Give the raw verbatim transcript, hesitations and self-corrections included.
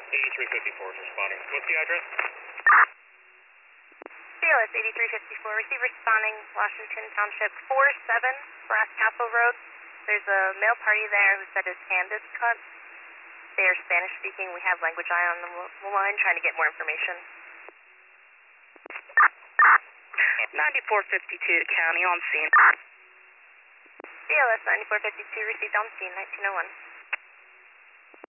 eighty-three fifty-four is responding. What's the address? C L S eighty-three fifty-four, receive responding, Washington Township four seven, Brass Castle Road. There's a male party there who said his hand is cut. They are Spanish speaking. We have Language Eye on the line trying to get more information. ninety-four fifty-two to county on scene. C L S ninety-four fifty-two, received on scene, nineteen oh one.